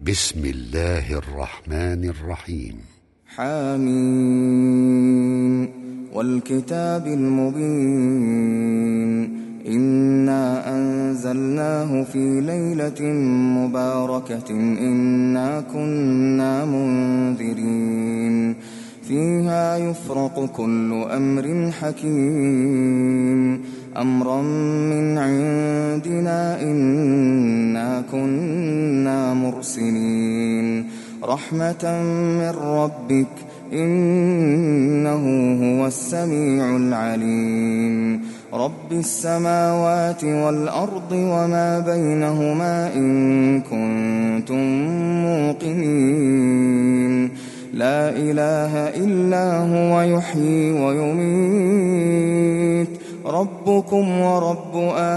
بسم الله الرحمن الرحيم. حميم والكتاب المبين إنا أنزلناه في ليلة مباركة إنا كنا منذرين فيها يفرق كل أمر حكيم أمرا من عندنا إنا كنا مرسلين رحمة من ربك إنه هو السميع العليم رب السماوات والأرض وما بينهما إن كنتم موقنين لا إله إلا هو يحيي ويميت ربكم ورب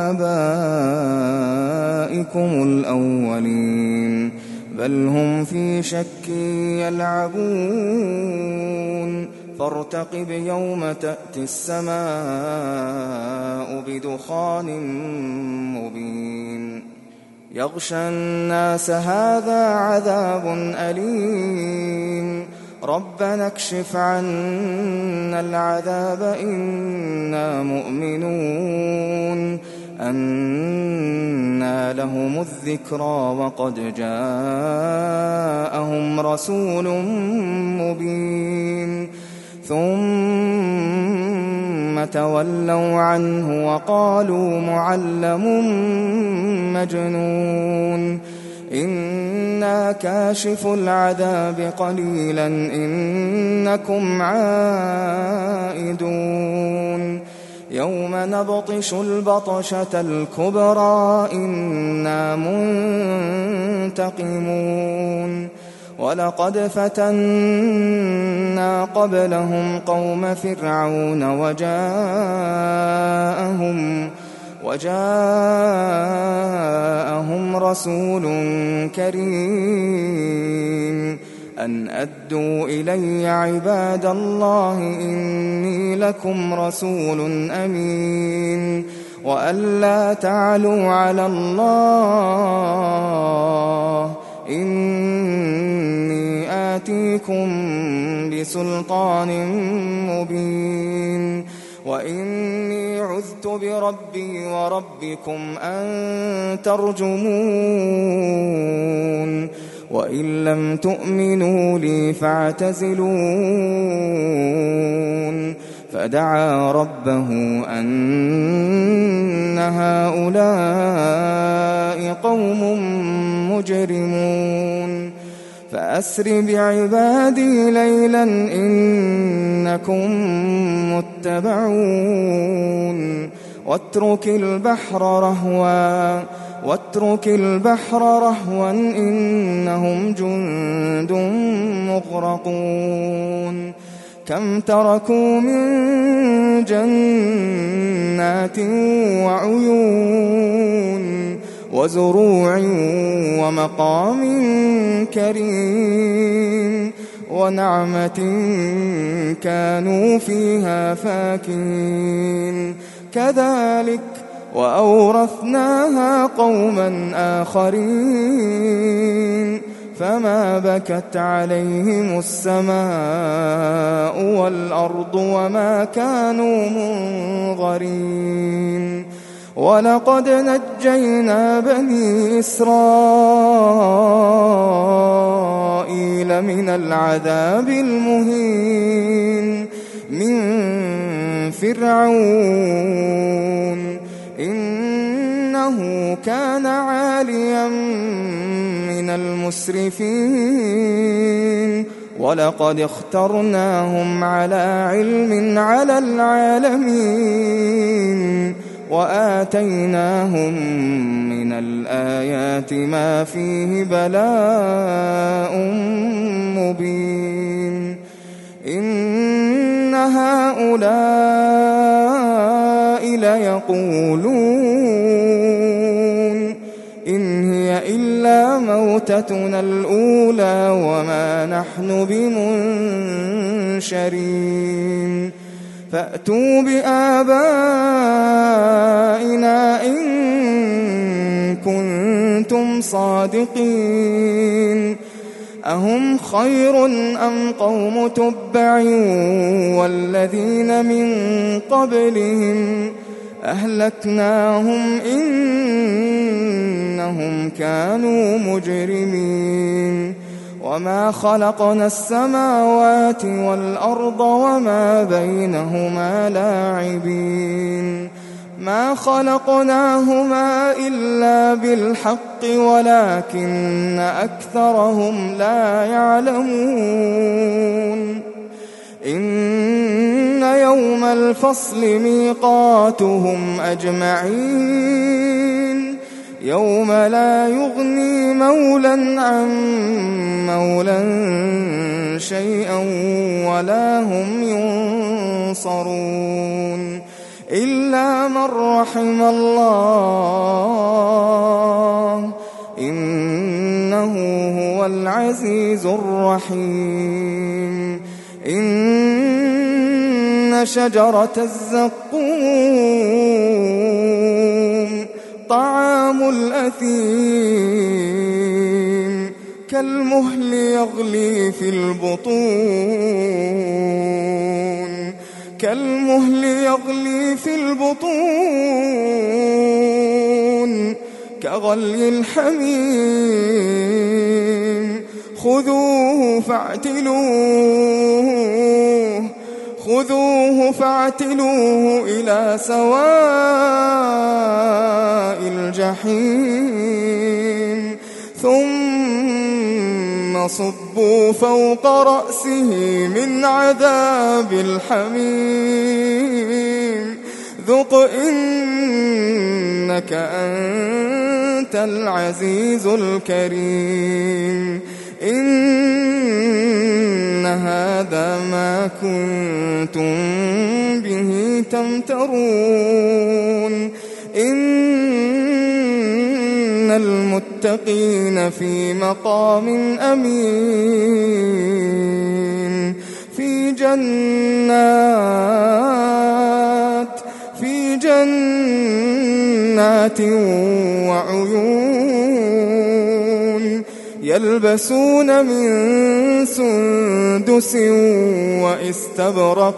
آبائكم الأولين بل هم في شك يلعبون فارتقب يوم تأتي السماء بدخان مبين يغشى الناس هذا عذاب أليم ربنا اكشف عنا العذاب إنا مؤمنون أنى لهم الذكرى وقد جاءهم رسول مبين ثم تولوا عنه وقالوا معلم مجنون إنا كاشف العذاب قليلا إنكم عائدون يوم نبطش البطشة الكبرى إنا منتقمون ولقد فتنا قبلهم قوم فرعون وجاءهم رسول كريم أن أدوا إلي عباد الله إني لكم رسول أمين وأن لا تعلوا على الله إني آتيكم بسلطان مبين وإني عذت بربي وربكم أن ترجمون وإن لم تؤمنوا لي فاعتزلون فدعا ربه أن هؤلاء قوم مجرمون فأسر بعبادي ليلا إنكم متبعون واترك البحر رهوا إنهم جند مغرقون كم تركوا من جنات وعيون وزروع ومقام كريم ونعمة كانوا فيها فاكهين كذلك وأورثناها قوما آخرين فما بكت عليهم السماء والأرض وما كانوا منظرين ولقد نجينا بني إسرائيل من العذاب المهين من فرعون إنه كان عاليا من المسرفين ولقد اخترناهم على علم على العالمين وآتيناهم من الآيات ما فيه بلاء مبين إن هؤلاء ليقولون إن هي إلا موتتنا الأولى وما نحن بمنشرين فأتوا بآبائنا إن كنتم صادقين أهم خير أم قوم تبع والذين من قبلهم أهلكناهم إنهم كانوا مجرمين وما خلقنا السماوات والأرض وما بينهما لاعبين ما خلقناهما إلا بالحق ولكن أكثرهم لا يعلمون إن يوم الفصل ميقاتهم أجمعين يوم لا يغني مولى عن مولى شيئا ولا هم ينصرون إلا من رحم الله إنه هو العزيز الرحيم إن شجرة الزقوم طعام الأثيم كالمهل يغلي في البطون كغلي الحميم خذوه فاعتلوه إلى سواء الجحيم ثم صبوا فوق رأسه من عذاب الحميم ذق إنك أنت العزيز الكريم إن هذا ما كنتم به تمترون إن المتقين في مقام أمين في جنات وعيون يلبسون من سندس وإستبرق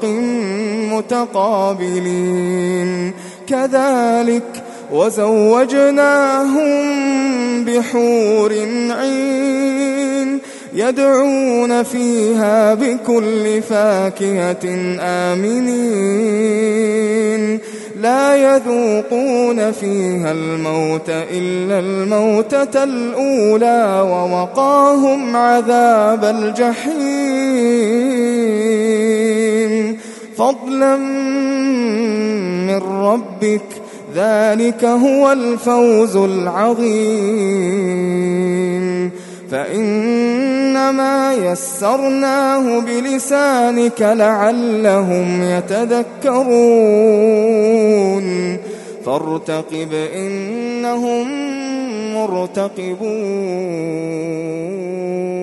متقابلين كذلك وزوجناهم بحور عين يدعون فيها بكل فاكهة آمنين لا يذوقون فيها الموت إلا الموتة الأولى ووقاهم عذاب الجحيم فضلا من ربك ذلك هو الفوز العظيم فإنما يسرناه بلسانك لعلهم يتذكرون فارتقب إنهم مرتقبون